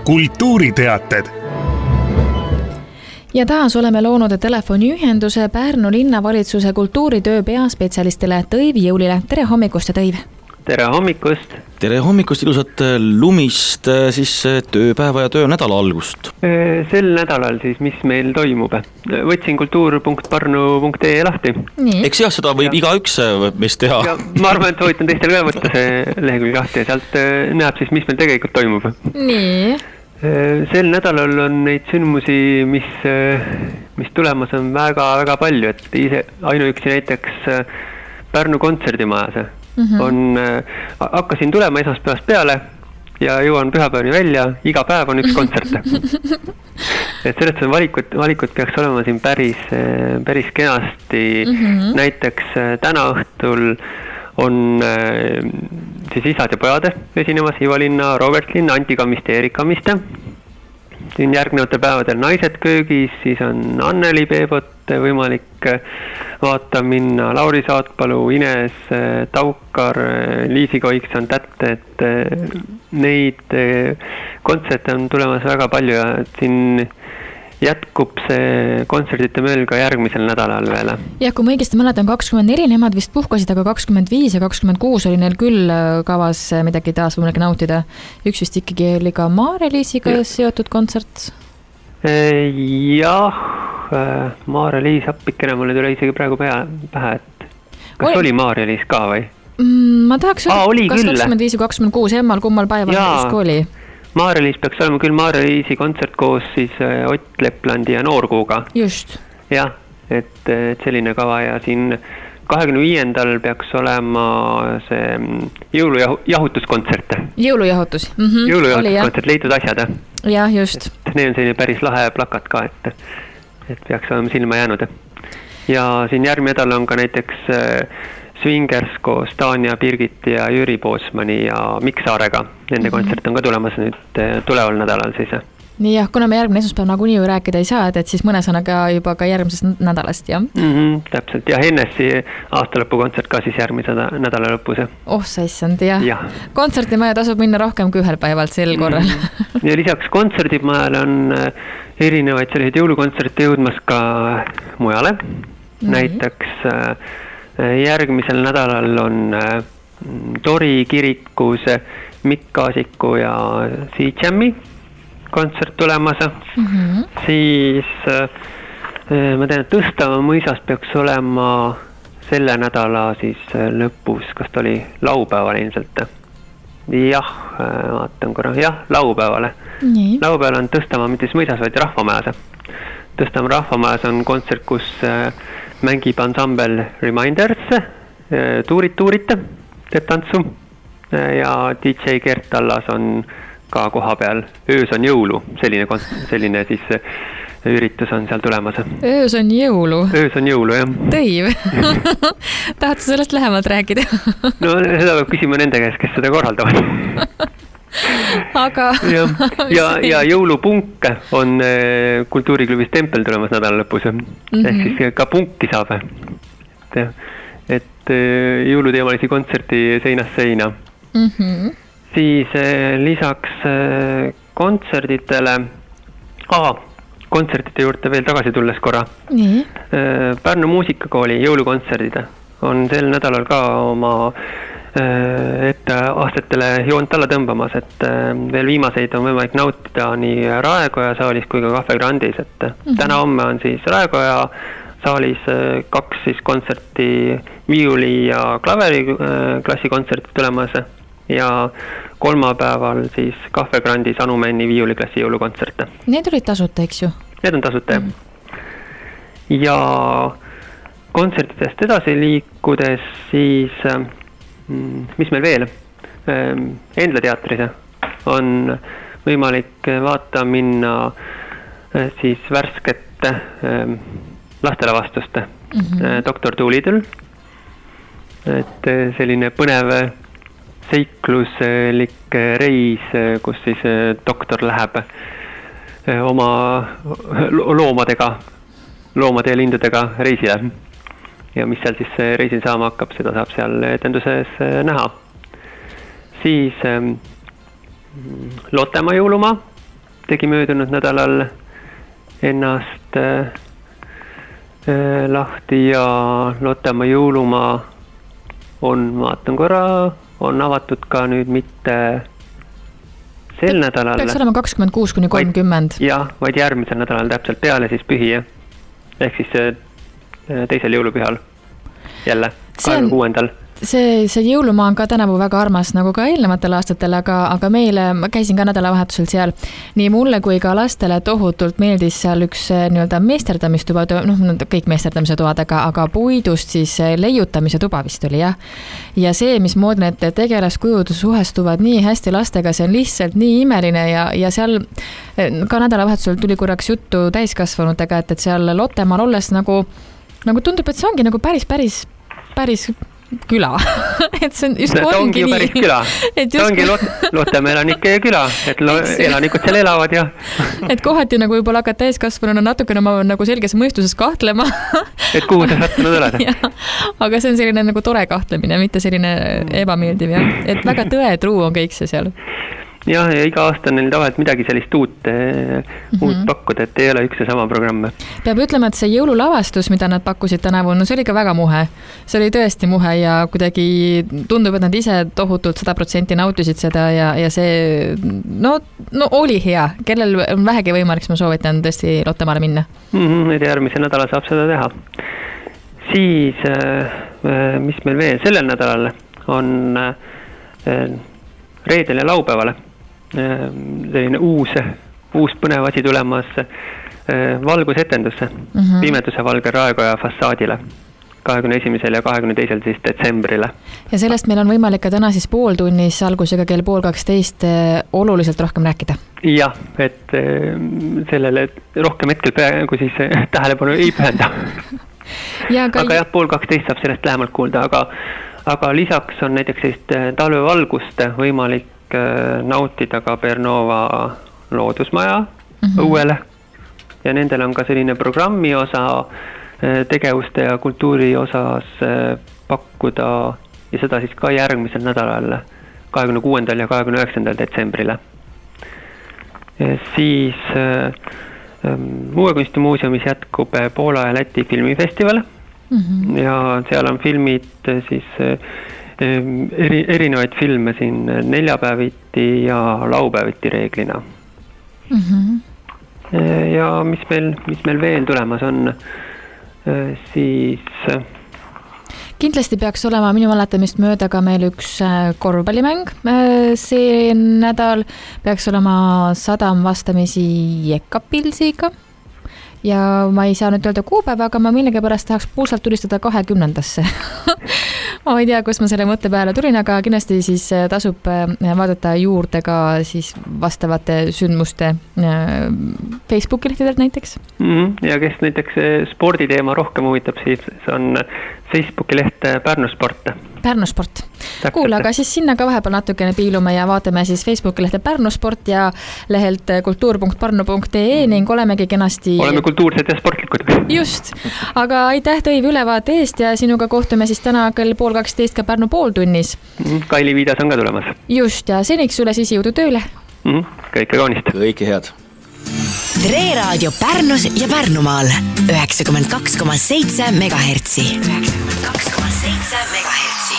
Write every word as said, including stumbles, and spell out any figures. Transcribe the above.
kultuuriteated. Ja taas oleme loonud telefoniühenduse Pärnu linnavalitsuse kultuuritöö peaspetsialistile Tõivi Jõulile. Tere hommikust ja Tõiv! Tere hommikust! Tere hommikust, ilusat lumist siis tööpäeva ja töönädala algust. Sel nädalal siis, mis meil toimub? Võtsin kultuur punkt parnu punkt ee lahti. Nii. Eks jah, seda võib ja. igaüks meist teha. Ja ma arvan, et soovitan teistel ka võtta see lehekülg lahti ja sealt näeb siis, mis meil tegelikult toimub. Nii. Sel nädalal on neid sündmusi, mis, mis tulemas on väga-väga palju, et ise ainuüksi näiteks Pärnu kontserdimajas mm-hmm. on, hakkasin tulema esmaspäevast peale ja jõuan pühapäevani välja, iga päev on üks kontsert. Et sellest on valikud, valikud peaks olema siin päris, päris kenasti. Mm-hmm. Näiteks täna õhtul on siis isad ja pojad esinemas, Ivalinna, Robert Linn, Anti Kammiste ja Erik Kammiste. Siin järgnevatel päevadel Naised köögis, siis on Anneli Peebot võimalik vaata minna, Lauri Saatpalu, Ines, Taukar, Liisi Koiks on tätte, et neid kontserte on tulemas väga palju ja siin jätkub see kontserdite mööl ka järgmisel nädalal veel. Ja kui ma õigesti mäletan, kakskümmend neli nemad vist puhkasid, aga kakskümmend viis ja kakskümmend kuus oli neil küll kavas midagi taas võimalik nautida. Üks vist ikkagi oli ka Maare-Liisiga ja. seotud kontsert. Jah, Maare-Liis appikene mulle tule isegi praegu pähe, et kas oli, oli Maare-Liis ka või? Ma tahaks öelda, kas küll. kakskümmend viis ja kakskümmend kuus emmal kummal päeval isko oli. Maare-Liis peaks olema küll Maare-Liisi kontsert koos siis Ott Leplandi ja Noorkuuga. Just. Jah, et, et selline kava ja siin kahekümne viiendal peaks olema see jõulujahutuskontsert. Jõulujahutus. Mm-hmm. Jõulujahutuskontsert, leitud asjad. Jah, just. Et need on selline päris lahe plakat ka, et, et peaks olema silma jäänud. Ja siin järgmine nädal on ka näiteks Swingers koos Tanja Birgit ja Jüri Poosmani ja Mikk Saarega. Nende mm-hmm. kontsert on ka tulemas nüüd tuleval nädalal siis. Nii jah, kuna me järgmine esmaspäev nagunii ju rääkida ei saa, et siis mõne sõnaga juba ka järgmisest nädalast, jah? Mm-hmm, täpselt, ja Hennessi aastalõpu kontsert ka siis järgmise nädala lõpus. Oh, sa issand, jah. Ja. Kontserdimaja tasub minna rohkem kui ühel päevalt sel korral. Mm-hmm. Ja lisaks kontserdimajale on erinevaid selliseid jõulukontserte jõudmas ka mujale. Mm-hmm. Näiteks järgmisel nädalal on Tori kirikus Mikk Kaasiku ja Siitšämmi kontsert tulemas. Mm-hmm. Siis ma tean, et Tõstava mõisas peaks olema selle nädala siis lõpus, kas ta oli laupäeval ilmselt. Jah, vaatan korra. Jah, laupäevale. Nii. Laupäeval on Tõstava mitte mõisas, vaid Rahvamajas. Tõstava Rahvamajas on kontsert, kus mängib ansambel Reminders, tuurit tuurite, teeb tantsu ja D J Gert Allas on ka koha peal. Öös on jõulu, selline, selline siis üritus on seal tulemas. Öös on jõulu? Öös on jõulu, jah. Tõiv. Tahad sa sellest lähemalt rääkida? No seda peab küsima nende käes, kes seda korraldavad. Aga ja, ja, ja jõulupunk on kultuuriklubis Tempel tulemas nädala lõpus. Mm-hmm. Ehk siis ka punki saab. Et, et jõuluteemalisi kontserti seinast seina. Mm-hmm. Siis lisaks kontserditele, aha, kontsertide juurde veel tagasi tulles korra. Nii. Pärnu muusikakooli jõulukontserdid on sel nädalal ka oma et aastatele joont alla tõmbamas, et veel viimaseid on võimalik nautida nii Raekoja saalis kui ka Cafe Grandis, et mm-hmm. täna homme on siis Raekoja saalis kaks siis kontserti viiuli ja klaveri klassi kontserti tulemas ja kolmapäeval siis Cafe Grandis Anumenni viiuliklassi jõulukontserte. Need olid tasuta, eks ju? Need on tasuta, mm-hmm. ja kontsertidest edasi liikudes siis mis meil veel? Endla teatris on võimalik vaata minna siis värsket lastelavastust mm-hmm. doktor Doolittle. Et selline põnev seikluslik reis, kus siis doktor läheb oma loomadega, loomade ja lindudega reisile. Ja mis seal siis reisil saama hakkab, seda saab seal etenduses näha. Siis Lottemaa jõulumaa tegi möödunud nädalal ennast äh, äh, lahti ja Lottemaa jõulumaa on, vaatan korra, on avatud ka nüüd mitte sel nädalal. Peaks olema kakskümmend kuus kuni kolmkümmend. Jah, vaid järgmisel nädalal täpselt peale siis pühi. Ehk siis teisel jõulupühal jälle, kahekümne kuuendal. See, see jõulumaa on ka tänavu väga armas, nagu ka eelnevatel aastatel, aga, aga meile, ma käisin ka nädalavahetusel seal, nii mulle kui ka lastele tohutult meeldis seal üks nii-öelda meesterdamistuba, noh, kõik meesterdamise toad, aga, aga puidust siis leiutamise tuba vist oli, jah. Ja see, mismoodi need tegelaskujud suhestuvad nii hästi lastega, see on lihtsalt nii imeline ja, ja seal ka nädalavahetusel tuli korraks juttu täiskasvanutega, et, et seal Lottemaal olles nagu, nagu tundub, et see ongi nagu päris, päris, päris küla. et see on just no, ongi ju päris küla. Just... see ongi Lottemaa elanike küla, et lo elanikud seal elavad ja et kohati nagu võib-olla hakkad täiskasvanuna natukene oma nagu selges mõistuses kahtlema. et kuhu sa sattunud oled. aga see on selline nagu tore kahtlemine, mitte selline ebameeldiv ja et väga tõetruu on kõik see seal. Jah, ja iga aasta on neil tavaliselt midagi sellist uut, mm-hmm. uut pakkuda, et ei ole üks ja sama programm. Peab ütlema, et see jõululavastus, mida nad pakkusid tänavu, no see oli ka väga muhe. See oli tõesti muhe ja kuidagi tundub, et nad ise tohutult sada protsenti nautisid seda ja, ja see no, no oli hea. Kellel on vähegi võimalik, ma soovitan tõesti Lottemaale minna. Mm-hmm, nüüd järgmise nädala saab seda teha. Siis, mis meil veel sellel nädalal on reedel ja laupäevale selline uus, uus põnev asi tulemas valgusetendusse, mm-hmm. Pimeduse valge raekoja fassaadile kahekümne esimesel ja kahekümne teisel siis detsembrile. Ja sellest meil on võimalik ka täna siis pooltunnis algusega kell pool kaksteist oluliselt rohkem rääkida. Jah, et sellele rohkem hetkel praegu siis tähelepanu ei pühenda. ja ka... Aga jah, pool kaksteist saab sellest lähemalt kuulda, aga, aga lisaks on näiteks sellist talvevalgust võimalik nautida ka Bernova loodusmaja mm-hmm. õuele ja nendel on ka selline programmi osa tegevuste ja kultuuri osas pakkuda ja seda siis ka järgmisel nädalal kahekümne kuuendal ja kahekümne üheksandal detsembrile. Ja siis Uue kunstimuuseumis jätkub Poola ja Läti filmifestival mm-hmm. ja seal on filmid siis Eri, erinevaid filme siin neljapäeviti ja laupäeviti reeglina. Mm-hmm. Ja mis meil, mis meil veel tulemas on, siis... Kindlasti peaks olema minu mäletamist mööda ka meil üks korvpallimäng. See nädal peaks olema Sadam vastamisi Jekapilsiga. Ja ma ei saa nüüd öelda kuupäeva, aga ma millegi pärast tahaks pulsalt tulistada kahekümnendasse. ma ei tea, kus ma selle mõtte peale tulin, aga kindlasti siis tasub vaadata juurde ka siis vastavate sündmuste Facebooki lehtedelt näiteks. Mm-hmm. Ja kes näiteks sporditeema rohkem huvitab, siis on Facebooki leht Pärnu Sport. Pärnu Sport. Kuule, aga siis sinna ka vahepeal natukene piilume ja vaatame siis Facebooki lehte Pärnu Sport ja lehelt kultuur punkt parnu punkt ee ning olemegi kenasti... Oleme kultuursed ja sportlikud. Just, aga aitäh Tõiv ülevaate eest ja sinuga kohtume siis täna kell pool kaksteist ka Pärnu pooltunnis. Kaili Viidas on ka tulemas. Just, ja seniks sulle siis jõudu tööle. Mm-hmm. Kõike kaunist. Kõike head. Tre Raadio Pärnus ja Pärnumaal üheksakümmend kaks koma seitse megahertsi. üheksakümmend kaks koma seitse megahertsi.